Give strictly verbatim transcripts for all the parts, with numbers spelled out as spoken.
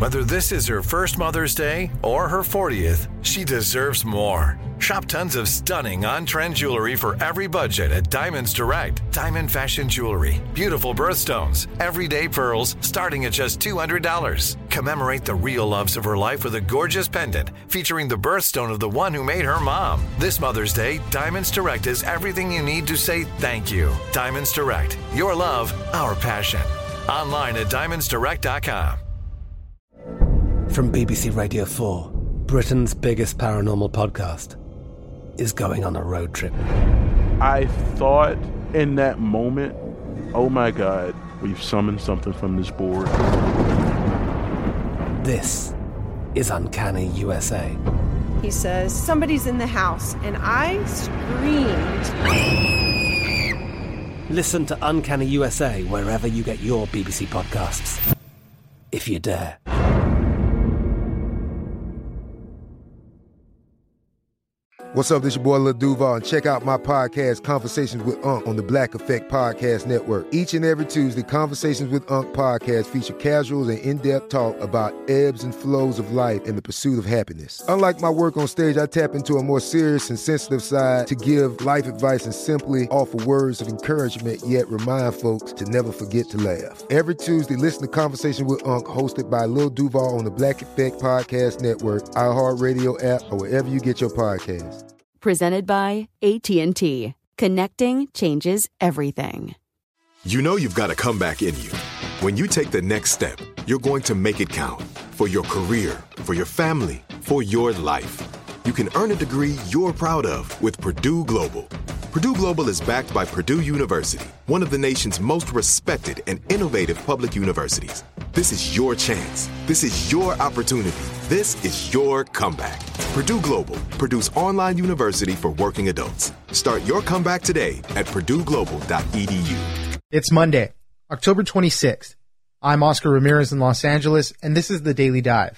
Whether this is her first Mother's Day or her fortieth, she deserves more. Shop tons of stunning on-trend jewelry for every budget at Diamonds Direct. Diamond fashion jewelry, beautiful birthstones, everyday pearls starting at just two hundred dollars. Commemorate the real loves of her life with a gorgeous pendant featuring the birthstone of the one who made her mom. This Mother's Day, Diamonds Direct is everything you need to say thank you. Diamonds Direct. Your love, our passion. Online at diamonds direct dot com. From B B C Radio four, Britain's biggest paranormal podcast is going on a road trip. I thought in that moment, oh my God, we've summoned something from this board. This is Uncanny U S A. He says, somebody's in the house, and I screamed. Listen to Uncanny U S A wherever you get your B B C podcasts, if you dare. What's up, this your boy Lil Duval, and check out my podcast, Conversations with Unc, on the Black Effect Podcast Network. Each and every Tuesday, Conversations with Unc podcast feature casuals and in-depth talk about ebbs and flows of life and the pursuit of happiness. Unlike my work on stage, I tap into a more serious and sensitive side to give life advice and simply offer words of encouragement, yet remind folks to never forget to laugh. Every Tuesday, listen to Conversation with Unc, hosted by Lil Duval on the Black Effect Podcast Network, iHeartRadio app, or wherever you get your podcasts. Presented by A T and T. Connecting changes everything. You know you've got a comeback in you. When you take the next step, you're going to make it count. For your career, for your family, for your life. You can earn a degree you're proud of with Purdue Global. Purdue Global is backed by Purdue University, one of the nation's most respected and innovative public universities. This is your chance. This is your opportunity. This is your comeback. Purdue Global, Purdue's online university for working adults. Start your comeback today at purdue global dot e d u. It's Monday, October twenty-sixth. I'm Oscar Ramirez in Los Angeles, and this is the Daily Dive.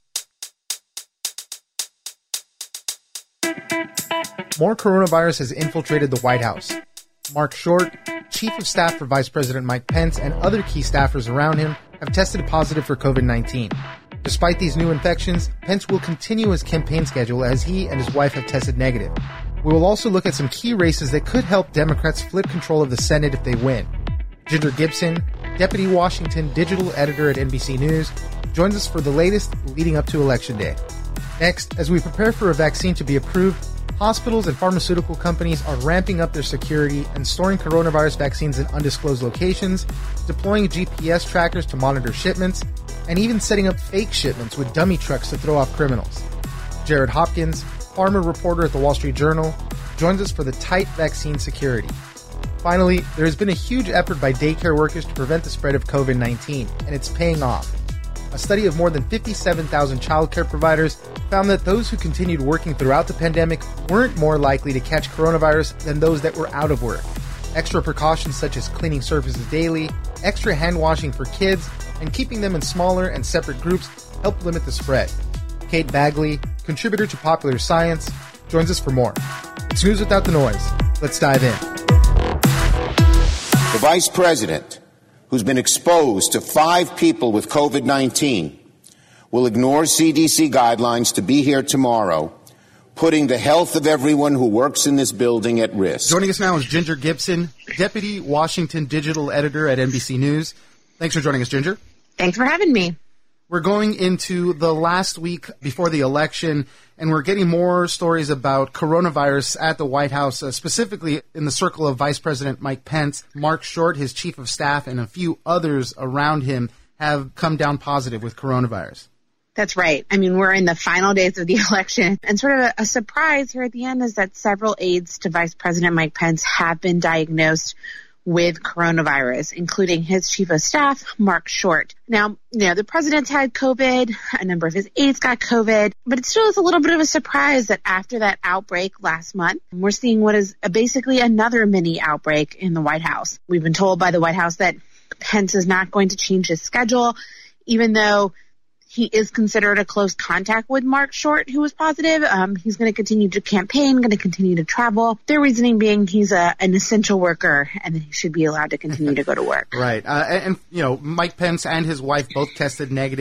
More coronavirus has infiltrated the White House. Mark Short, Chief of Staff for Vice President Mike Pence, and other key staffers around him have tested positive for covid nineteen. Despite these new infections, Pence will continue his campaign schedule as he and his wife have tested negative. We will also look at some key races that could help Democrats flip control of the Senate if they win. Ginger Gibson, Deputy Washington Digital Editor at N B C News, joins us for the latest leading up to Election Day. Next, as we prepare for a vaccine to be approved, hospitals and pharmaceutical companies are ramping up their security and storing coronavirus vaccines in undisclosed locations, deploying G P S trackers to monitor shipments, and even setting up fake shipments with dummy trucks to throw off criminals. Jared Hopkins, pharma reporter at the Wall Street Journal, joins us for the tight vaccine security. Finally, there has been a huge effort by daycare workers to prevent the spread of covid nineteen, and it's paying off. A study of more than fifty-seven thousand childcare providers found that those who continued working throughout the pandemic weren't more likely to catch coronavirus than those that were out of work. Extra precautions such as cleaning surfaces daily, extra hand washing for kids, and keeping them in smaller and separate groups help limit the spread. Kate Bagley, contributor to Popular Science, joins us for more. It's news without the noise. Let's dive in. The Vice President, who's been exposed to five people with covid nineteen, will ignore C D C guidelines to be here tomorrow, putting the health of everyone who works in this building at risk. Joining us now is Ginger Gibson, Deputy Washington Digital Editor at N B C News. Thanks for joining us, Ginger. Thanks for having me. We're going into the last week before the election, and we're getting more stories about coronavirus at the White House, uh, specifically in the circle of Vice President Mike Pence. Mark Short, his chief of staff, and a few others around him have come down positive with coronavirus. That's right. I mean, we're in the final days of the election, and sort of a, a surprise here at the end is that several aides to Vice President Mike Pence have been diagnosed with coronavirus, including his chief of staff, Mark Short. Now, you know, the president's had COVID, a number of his aides got COVID, but it still is a little bit of a surprise that after that outbreak last month, we're seeing what is basically another mini outbreak in the White House. We've been told by the White House that Pence is not going to change his schedule, even though he is considered a close contact with Mark Short, who was positive. Um, he's going to continue to campaign, going to continue to travel. Their reasoning being he's a, an essential worker and he should be allowed to continue to go to work. Right. Uh, and, and, you know, Mike Pence and his wife both tested negative.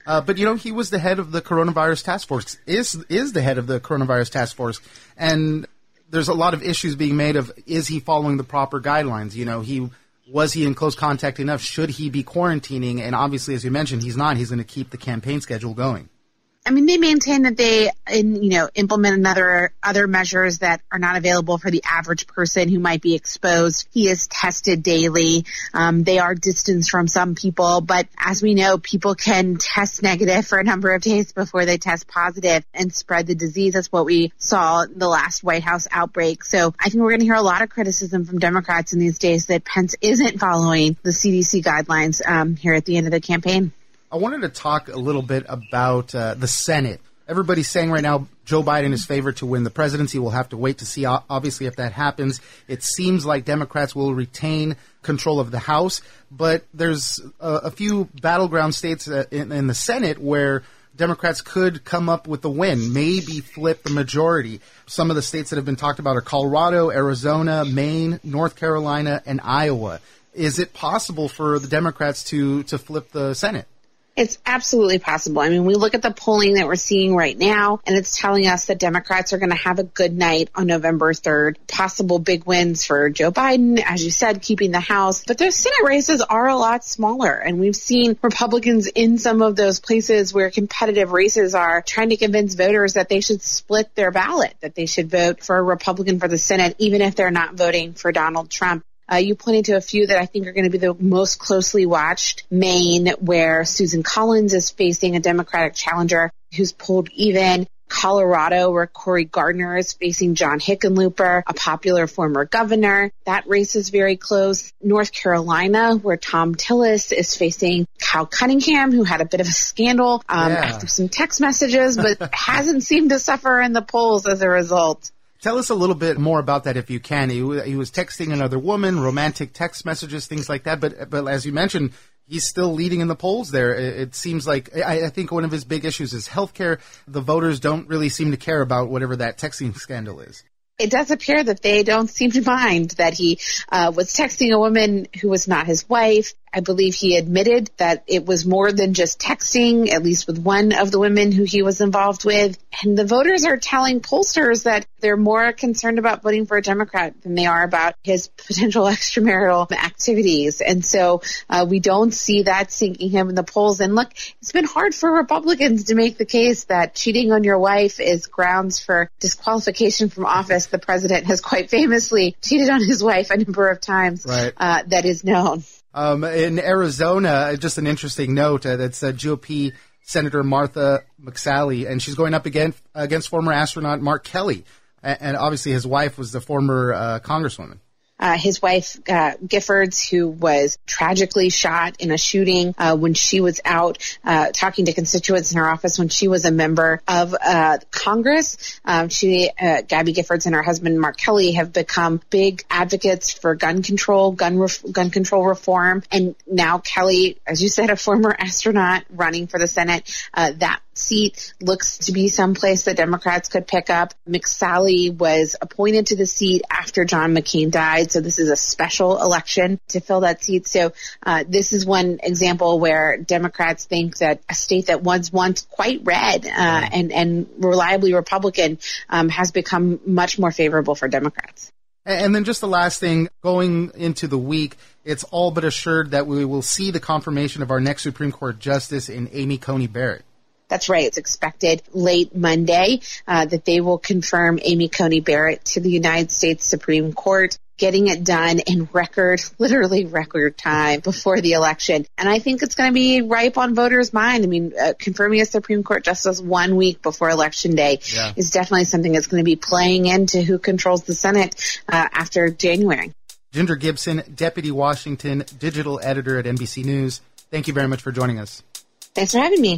Uh, but, you know, he was the head of the coronavirus task force, is is the head of the coronavirus task force. And there's a lot of issues being made of, is he following the proper guidelines? You know, he was he in close contact enough? Should he be quarantining? And obviously, as you mentioned, he's not. He's going to keep the campaign schedule going. I mean, they maintain that they, in, you know, implement another other measures that are not available for the average person who might be exposed. He is tested daily. Um, they are distanced from some people, but as we know, people can test negative for a number of days before they test positive and spread the disease. That's what we saw in the last White House outbreak. So I think we're going to hear a lot of criticism from Democrats in these days that Pence isn't following the C D C guidelines um, here at the end of the campaign. I wanted to talk a little bit about uh, the Senate. Everybody's saying right now Joe Biden is favored to win the presidency. We'll have to wait to see, obviously, if that happens. It seems like Democrats will retain control of the House, but there's a, a few battleground states in, in the Senate where Democrats could come up with a win, maybe flip the majority. Some of the states that have been talked about are Colorado, Arizona, Maine, North Carolina, and Iowa. Is it possible for the Democrats to, to flip the Senate? It's absolutely possible. I mean, we look at the polling that we're seeing right now, and it's telling us that Democrats are going to have a good night on November third. Possible big wins for Joe Biden, as you said, keeping the House. But those Senate races are a lot smaller, and we've seen Republicans in some of those places where competitive races are trying to convince voters that they should split their ballot, that they should vote for a Republican for the Senate, even if they're not voting for Donald Trump. Uh, you pointed to a few that I think are going to be the most closely watched. Maine, where Susan Collins is facing a Democratic challenger who's pulled even. Colorado, where Cory Gardner is facing John Hickenlooper, a popular former governor. That race is very close. North Carolina, where Thom Tillis is facing Cal Cunningham, who had a bit of a scandal um, yeah. after some text messages, but hasn't seemed to suffer in the polls as a result. Tell us a little bit more about that if you can. He, he was texting another woman, romantic text messages, things like that. But but as you mentioned, he's still leading in the polls there. It, it seems like, I, I think one of his big issues is healthcare. The voters don't really seem to care about whatever that texting scandal is. It does appear that they don't seem to mind that he uh, was texting a woman who was not his wife. I believe he admitted that it was more than just texting, at least with one of the women who he was involved with. And the voters are telling pollsters that they're more concerned about voting for a Democrat than they are about his potential extramarital activities. And so uh, we don't see that sinking him in the polls. And look, it's been hard for Republicans to make the case that cheating on your wife is grounds for disqualification from office. The president has quite famously cheated on his wife a number of times. Right. Uh, that is known. Um, in Arizona, just an interesting note, uh, that's uh, G O P Senator Martha McSally, and she's going up against, against former astronaut Mark Kelly. And, and obviously his wife was the former uh, congresswoman. Uh, his wife, uh, Giffords, who was tragically shot in a shooting uh, when she was out uh, talking to constituents in her office when she was a member of uh, Congress. Um, she, uh, Gabby Giffords and her husband, Mark Kelly, have become big advocates for gun control, gun ref- gun control reform. And now Kelly, as you said, a former astronaut running for the Senate, uh, that seat looks to be someplace that Democrats could pick up. McSally was appointed to the seat after John McCain died, so this is a special election to fill that seat. So uh, this is one example where Democrats think that a state that was once quite red uh, and, and reliably Republican um, has become much more favorable for Democrats. And then just the last thing, going into the week, it's all but assured that we will see the confirmation of our next Supreme Court justice in Amy Coney Barrett. That's right. It's expected late Monday uh, that they will confirm Amy Coney Barrett to the United States Supreme Court, getting it done in record, literally record time before the election. And I think it's going to be ripe on voters' mind. I mean, uh, confirming a Supreme Court justice one week before Election Day yeah. is definitely something that's going to be playing into who controls the Senate uh, after January. Ginger Gibson, Deputy Washington Digital Editor at N B C News. Thank you very much for joining us. Thanks for having me.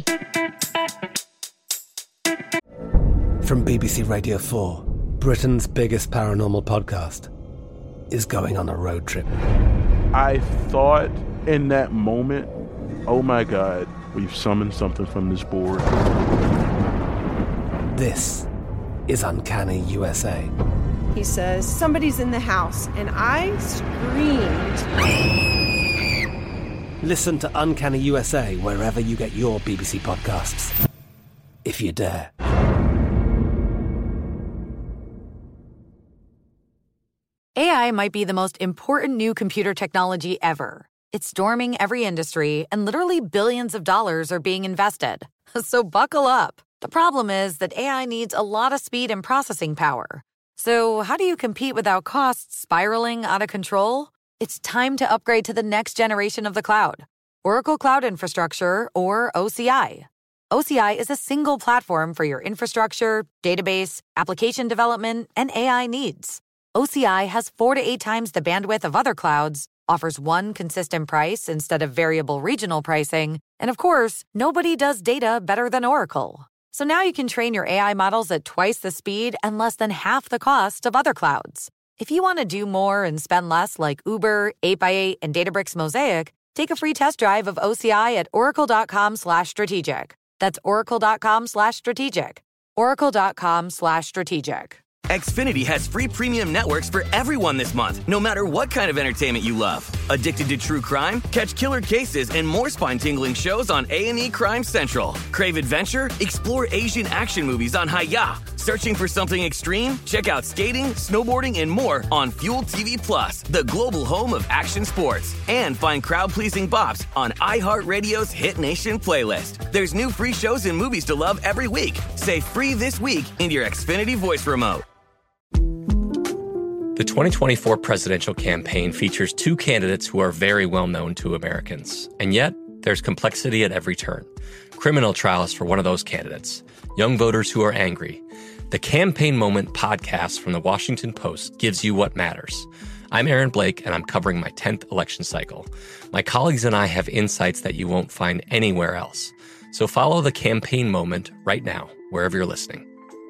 From B B C Radio four, Britain's biggest paranormal podcast is going on a road trip. I thought in that moment, oh my God, we've summoned something from this board. This is Uncanny U S A. He says, somebody's in the house, and I screamed. Listen to Uncanny U S A wherever you get your B B C podcasts, if you dare. A I might be the most important new computer technology ever. It's storming every industry, and literally billions of dollars are being invested. So buckle up. The problem is that A I needs a lot of speed and processing power. So how do you compete without costs spiraling out of control? It's time to upgrade to the next generation of the cloud. Oracle Cloud Infrastructure, or O C I. O C I is a single platform for your infrastructure, database, application development, and A I needs. O C I has four to eight times the bandwidth of other clouds, offers one consistent price instead of variable regional pricing, and of course, nobody does data better than Oracle. So now you can train your A I models at twice the speed and less than half the cost of other clouds. If you want to do more and spend less like Uber, eight by eight, and Databricks Mosaic, take a free test drive of O C I at oracle.com slash strategic. That's oracle.com slash strategic. oracle.com slash strategic. Xfinity has free premium networks for everyone this month, no matter what kind of entertainment you love. Addicted to true crime? Catch killer cases and more spine-tingling shows on A and E Crime Central. Crave adventure? Explore Asian action movies on Hi-Ya. Searching for something extreme? Check out skating, snowboarding, and more on Fuel T V Plus, the global home of action sports. And find crowd-pleasing bops on iHeartRadio's Hit Nation playlist. There's new free shows and movies to love every week. Say free this week in your Xfinity voice remote. The twenty twenty-four presidential campaign features two candidates who are very well known to Americans. And yet, there's complexity at every turn. Criminal trials for one of those candidates. Young voters who are angry. The Campaign Moment podcast from the Washington Post gives you what matters. I'm Aaron Blake, and I'm covering my tenth election cycle. My colleagues and I have insights that you won't find anywhere else. So follow The Campaign Moment right now, wherever you're listening.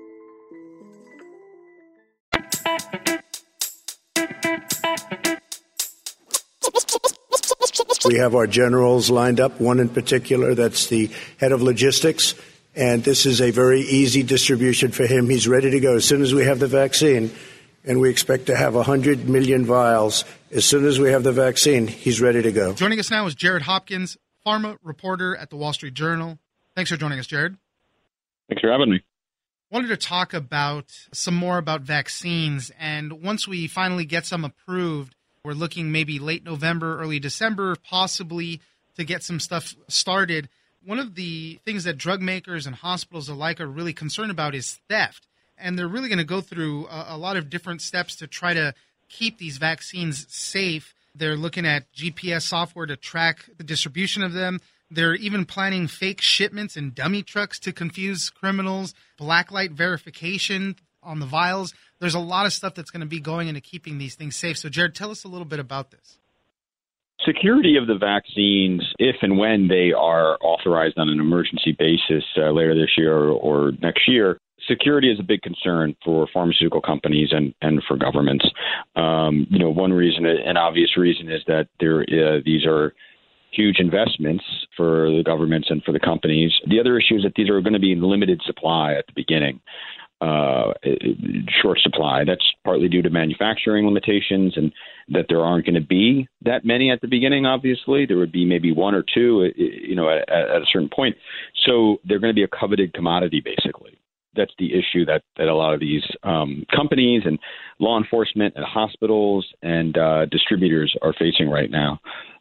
We have our generals lined up, one in particular that's the head of logistics, and this is a very easy distribution for him. He's ready to go as soon as we have the vaccine, and we expect to have one hundred million vials. As soon as we have the vaccine, he's ready to go. Joining us now is Jared Hopkins, pharma reporter at the Wall Street Journal. Thanks for joining us, Jared. Thanks for having me. Wanted to talk about some more about vaccines, and once we finally get some approved, we're looking maybe late November, early December, possibly to get some stuff started. One of the things that drug makers and hospitals alike are really concerned about is theft. And they're really going to go through a, a lot of different steps to try to keep these vaccines safe. They're looking at G P S software to track the distribution of them. They're even planning fake shipments and dummy trucks to confuse criminals, blacklight verification on the vials. There's a lot of stuff that's going to be going into keeping these things safe. So, Jared, tell us a little bit about this. Security of the vaccines, if and when they are authorized on an emergency basis uh, later this year or, or next year, security is a big concern for pharmaceutical companies and, and for governments. Um, you know, one reason, an obvious reason, is that there uh, these are huge investments for the governments and for the companies. The other issue is that these are going to be in limited supply at the beginning. Uh, short supply. That's partly due to manufacturing limitations and that there aren't going to be that many at the beginning, obviously. There would be maybe one or two, you know, at, at a certain point. So they're going to be a coveted commodity, basically. That's the issue that, that a lot of these um, companies and law enforcement and hospitals and uh, distributors are facing right now.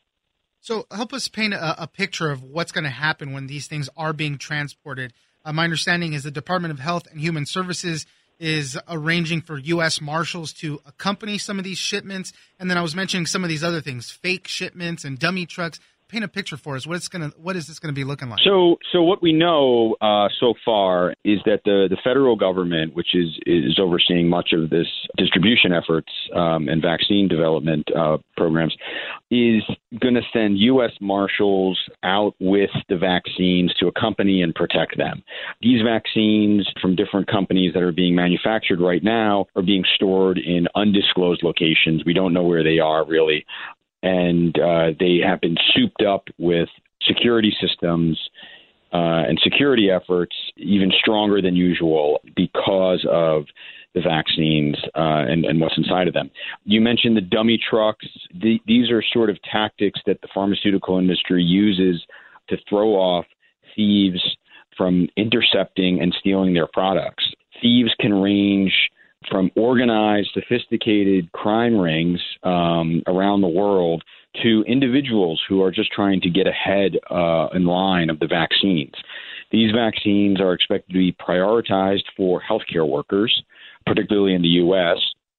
So help us paint a, a picture of what's going to happen when these things are being transported. Uh, my understanding is the Department of Health and Human Services is arranging for U S Marshals to accompany some of these shipments. And then I was mentioning some of these other things, fake shipments and dummy trucks. Paint a picture for us. What it's gonna, what is this going to be looking like? So, so what we know uh, so far is that the, the federal government, which is is overseeing much of this distribution efforts um, and vaccine development uh, programs, is going to send U S Marshals out with the vaccines to accompany and protect them. These vaccines from different companies that are being manufactured right now are being stored in undisclosed locations. We don't know where they are really. And uh, they have been souped up with security systems uh, and security efforts even stronger than usual because of the vaccines uh, and, and what's inside of them. You mentioned the dummy trucks. The, these are sort of tactics that the pharmaceutical industry uses to throw off thieves from intercepting and stealing their products. Thieves can range from organized, sophisticated crime rings um, around the world to individuals who are just trying to get ahead uh, in line of the vaccines. These vaccines are expected to be prioritized for healthcare workers, particularly in the U S.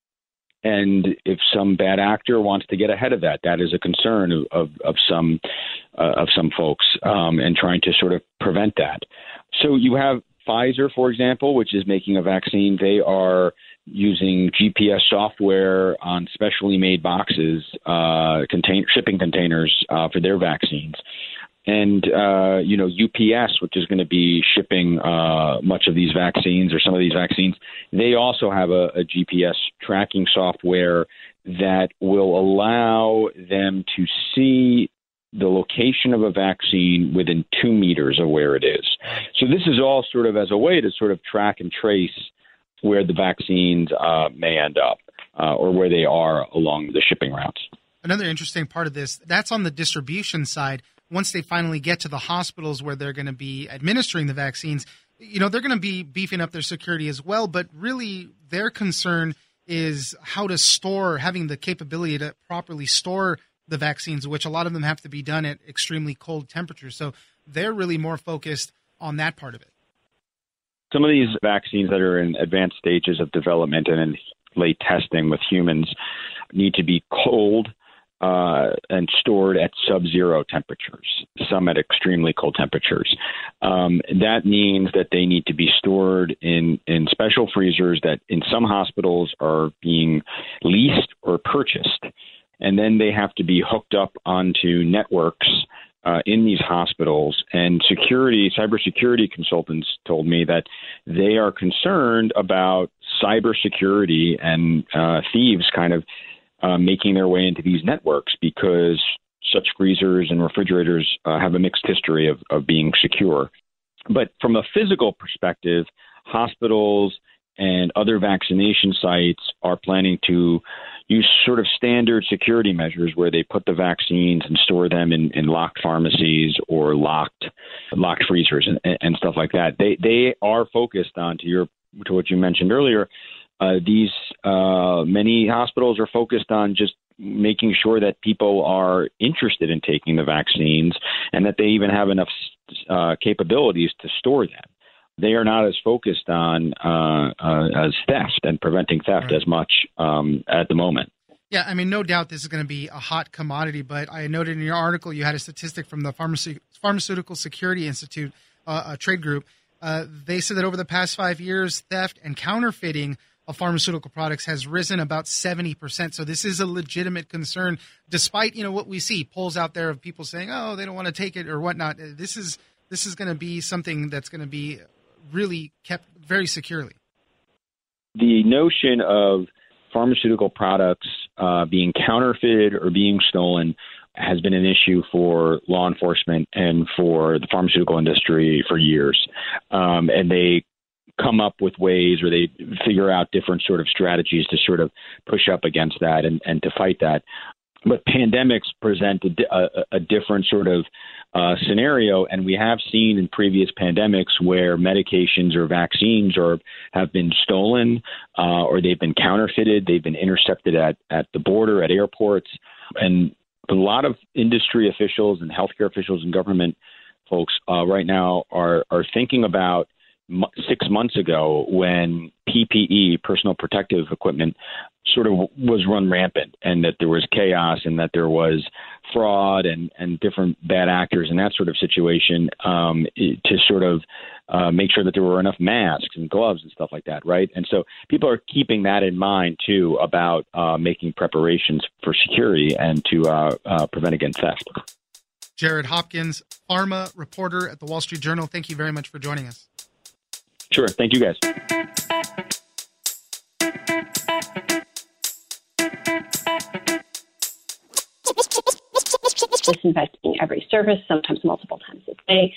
And if some bad actor wants to get ahead of that, that is a concern of, of, of some uh, of some folks um, and trying to sort of prevent that. So you have Pfizer, for example, which is making a vaccine. They are using G P S software on specially made boxes, uh, contain, shipping containers uh, for their vaccines. And, uh, you know, U P S, which is going to be shipping uh, much of these vaccines or some of these vaccines, they also have a, a G P S tracking software that will allow them to see the location of a vaccine within two meters of where it is. So this is all sort of as a way to sort of track and trace where the vaccines uh, may end up uh, or where they are along the shipping routes. Another interesting part of this, that's on the distribution side. Once they finally get to the hospitals where they're going to be administering the vaccines, you know, they're going to be beefing up their security as well. But really, their concern is how to store, having the capability to properly store the vaccines, which a lot of them have to be done at extremely cold temperatures. So they're really more focused on that part of it. Some of these vaccines that are in advanced stages of development and in late testing with humans need to be cold uh, and stored at sub-zero temperatures, some at extremely cold temperatures. Um, that means that they need to be stored in, in special freezers that in some hospitals are being leased or purchased. And then they have to be hooked up onto networks uh, in these hospitals. And security, cybersecurity consultants told me that they are concerned about cybersecurity and uh, thieves kind of uh, making their way into these networks because such freezers and refrigerators uh, have a mixed history of, of being secure. But from a physical perspective, hospitals and other vaccination sites are planning to use sort of standard security measures where they put the vaccines and store them in, in locked pharmacies or locked locked freezers and, and stuff like that. They they are focused on, to your to what you mentioned earlier, uh, these uh, many hospitals are focused on just making sure that people are interested in taking the vaccines and that they even have enough uh, capabilities to store them. They are not as focused on uh, uh, as theft and preventing theft right. as much um, at the moment. Yeah, I mean, no doubt this is going to be a hot commodity, but I noted in your article you had a statistic from the Pharmace- Pharmaceutical Security Institute, uh, a trade group. Uh, they said that over the past five years, theft and counterfeiting of pharmaceutical products has risen about seventy percent. So this is a legitimate concern, despite, you know, what we see, polls out there of people saying, oh, they don't want to take it or whatnot. This is this is going to be something that's going to be really kept very securely. The notion of pharmaceutical products uh, being counterfeited or being stolen has been an issue for law enforcement and for the pharmaceutical industry for years. Um, and they come up with ways or they figure out different sort of strategies to sort of push up against that and, and to fight that. But pandemics present a, a, a different sort of uh, scenario, and we have seen in previous pandemics where medications or vaccines or have been stolen uh, or they've been counterfeited, they've been intercepted at, at the border, at airports, and a lot of industry officials and healthcare officials and government folks uh, right now are are thinking about six months ago when P P E, personal protective equipment, sort of was run rampant and that there was chaos and that there was fraud and, and different bad actors and that sort of situation um, to sort of uh, make sure that there were enough masks and gloves and stuff like that, right? And so people are keeping that in mind, too, about uh, making preparations for security and to uh, uh, prevent against theft. Jared Hopkins, pharma reporter at the Wall Street Journal, thank you very much for joining us. Sure. Thank you, guys. Disinfecting every surface, sometimes multiple times a day.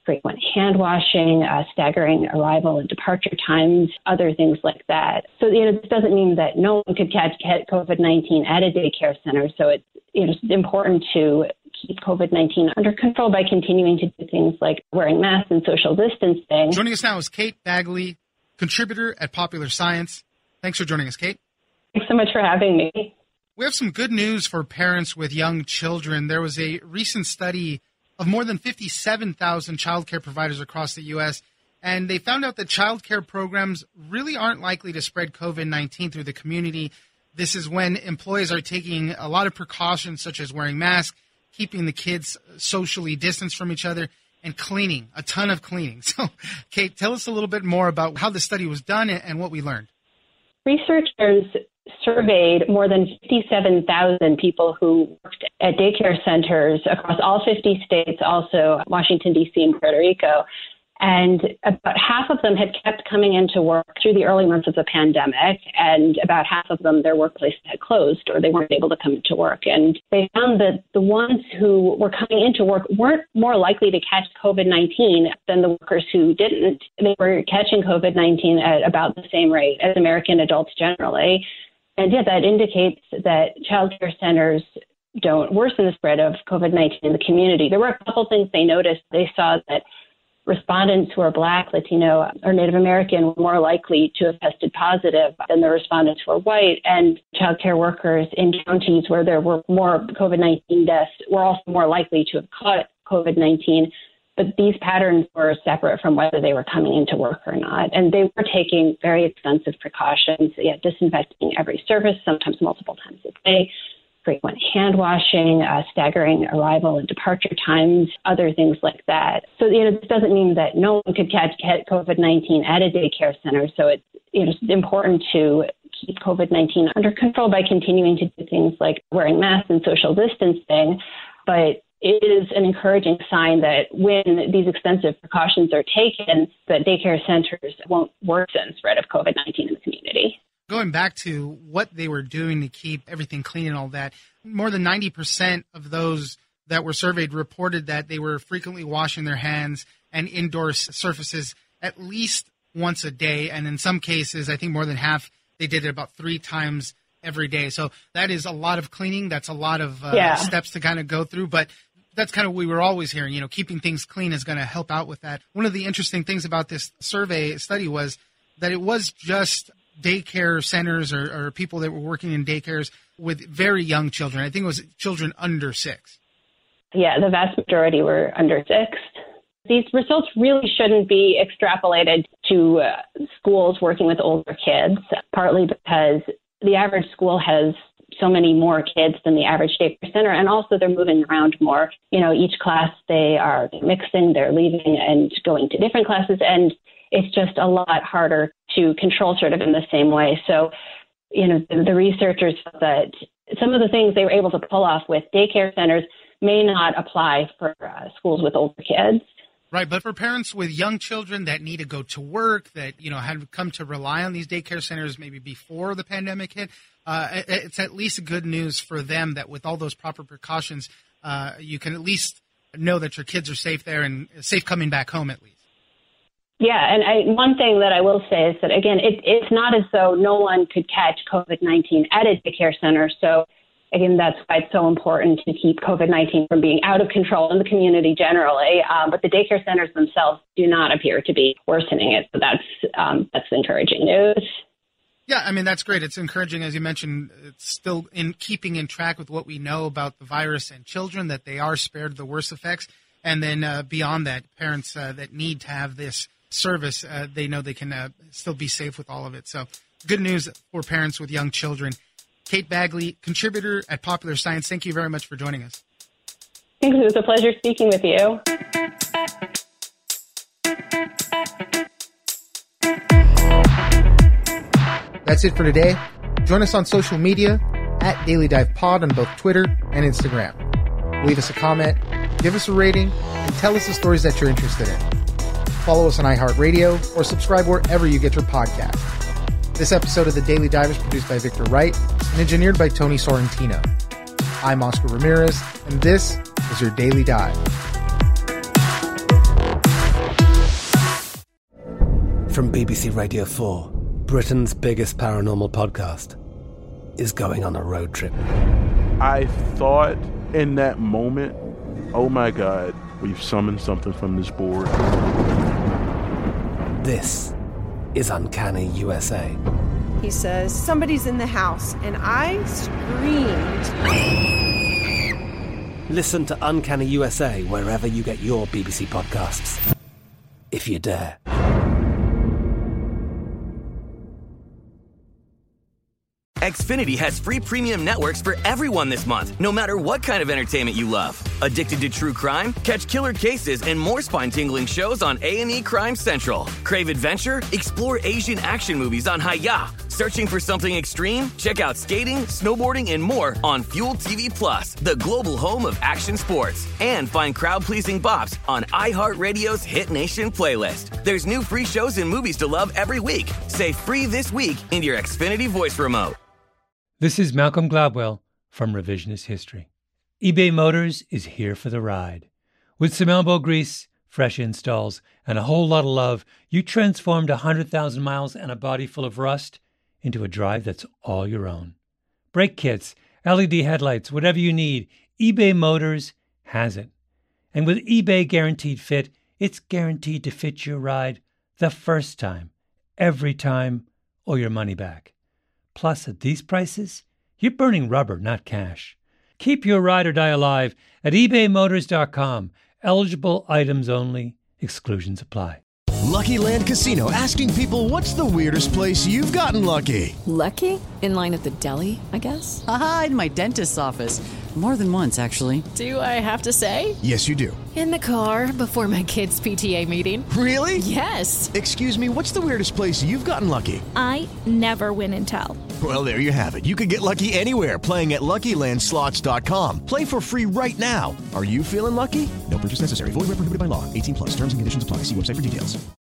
frequent hand washing, uh, staggering arrival and departure times, other things like that. So, you know, this doesn't mean that no one could catch COVID nineteen at a daycare center. So it's, you know, it's important to keep COVID nineteen under control by continuing to do things like wearing masks and social distancing. Joining us now is Kate Bagley, contributor at Popular Science. Thanks for joining us, Kate. Thanks so much for having me. We have some good news for parents with young children. There was a recent study of more than fifty-seven thousand child care providers across the U S, and they found out that child care programs really aren't likely to spread COVID nineteen through the community. This is when employees are taking a lot of precautions, such as wearing masks, keeping the kids socially distanced from each other, and cleaning, a ton of cleaning. So, Kate, tell us a little bit more about how the study was done and what we learned. Researchers surveyed more than fifty-seven thousand people who worked at daycare centers across all fifty states, also Washington, D C and Puerto Rico. And about half of them had kept coming into work through the early months of the pandemic, and about half of them, their workplace had closed or they weren't able to come into work. And they found that the ones who were coming into work weren't more likely to catch COVID nineteen than the workers who didn't. They were catching COVID nineteen at about the same rate as American adults generally. And yeah, that indicates that child care centers don't worsen the spread of COVID nineteen in the community. There were a couple things they noticed. They saw that respondents who are Black, Latino, or Native American were more likely to have tested positive than the respondents who are white. And child care workers in counties where there were more COVID nineteen deaths were also more likely to have caught COVID nineteen. But these patterns were separate from whether they were coming into work or not. And they were taking very extensive precautions, yeah, disinfecting every surface, sometimes multiple times a day, frequent hand washing, uh, staggering arrival and departure times, other things like that. So, you know, this doesn't mean that no one could catch COVID nineteen at a daycare center. So it's, you know, it's important to keep COVID nineteen under control by continuing to do things like wearing masks and social distancing. But it is an encouraging sign that when these extensive precautions are taken, that daycare centers won't worsen spread of COVID nineteen in the community. Going back to what they were doing to keep everything clean and all that, more than ninety percent of those that were surveyed reported that they were frequently washing their hands and indoor surfaces at least once a day. And in some cases, I think more than half, they did it about three times every day. So that is a lot of cleaning. That's a lot of uh, yeah. steps to kind of go through. But that's kind of what we were always hearing, you know, keeping things clean is going to help out with that. One of the interesting things about this survey study was that it was just daycare centers or, or people that were working in daycares with very young children. I think it was children under six. Yeah, the vast majority were under six. These results really shouldn't be extrapolated to uh, schools working with older kids, partly because the average school has so many more kids than the average daycare center, and also they're moving around more. You know, each class they are mixing, they're leaving and going to different classes, and it's just a lot harder to control sort of in the same way. So, you know, the, the researchers felt that some of the things they were able to pull off with daycare centers may not apply for uh, schools with older kids. Right, but for parents with young children that need to go to work, that, you know, had come to rely on these daycare centers maybe before the pandemic hit, uh, it's at least good news for them that with all those proper precautions, uh, you can at least know that your kids are safe there and safe coming back home at least. Yeah, and I, one thing that I will say is that, again, it, it's not as though no one could catch COVID nineteen at a daycare center. So, again, that's why it's so important to keep COVID nineteen from being out of control in the community generally. Um, but the daycare centers themselves do not appear to be worsening it. So that's um, that's encouraging news. Yeah, I mean, that's great. It's encouraging, as you mentioned, it's still in keeping in track with what we know about the virus and children, that they are spared the worst effects. And then uh, beyond that, parents uh, that need to have this service, uh, they know they can uh, still be safe with all of it. So good news for parents with young children. Kate Bagley, contributor at Popular Science, thank you very much for joining us. Thanks. It was a pleasure speaking with you. That's it for today. Join us on social media at Daily Dive Pod on both Twitter and Instagram. Leave us a comment, give us a rating, and tell us the stories that you're interested in. Follow us on iHeartRadio or subscribe wherever you get your podcast. This episode of The Daily Dive is produced by Victor Wright and engineered by Tony Sorrentino. I'm Oscar Ramirez, and this is your Daily Dive. From B B C Radio four, Britain's biggest paranormal podcast is going on a road trip. I thought in that moment, oh my God, we've summoned something from this board. This is Uncanny U S A. He says, somebody's in the house, and I screamed. Listen to Uncanny U S A wherever you get your B B C podcasts, if you dare. Xfinity has free premium networks for everyone this month, no matter what kind of entertainment you love. Addicted to true crime? Catch killer cases and more spine-tingling shows on A and E Crime Central. Crave adventure? Explore Asian action movies on Hi-Ya. Searching for something extreme? Check out skating, snowboarding, and more on Fuel T V Plus, the global home of action sports. And find crowd-pleasing bops on iHeartRadio's Hit Nation playlist. There's new free shows and movies to love every week. Say free this week in your Xfinity voice remote. This is Malcolm Gladwell from Revisionist History. eBay Motors is here for the ride. With some elbow grease, fresh installs, and a whole lot of love, you transformed one hundred thousand miles and a body full of rust into a drive that's all your own. Brake kits, L E D headlights, whatever you need, eBay Motors has it. And with eBay Guaranteed Fit, it's guaranteed to fit your ride the first time, every time, or your money back. Plus, at these prices, you're burning rubber, not cash. Keep your ride or die alive at ebay motors dot com. Eligible items only. Exclusions apply. Lucky Land Casino, asking people, what's the weirdest place you've gotten lucky? Lucky? In line at the deli, I guess? Aha, in my dentist's office. More than once, actually. Do I have to say? Yes, you do. In the car before my kids' P T A meeting. Really? Yes. Excuse me, what's the weirdest place you've gotten lucky? I never win and tell. Well, there you have it. You can get lucky anywhere, playing at Lucky Land Slots dot com. Play for free right now. Are you feeling lucky? No purchase necessary. Void where prohibited by law. eighteen plus. Terms and conditions apply. See website for details.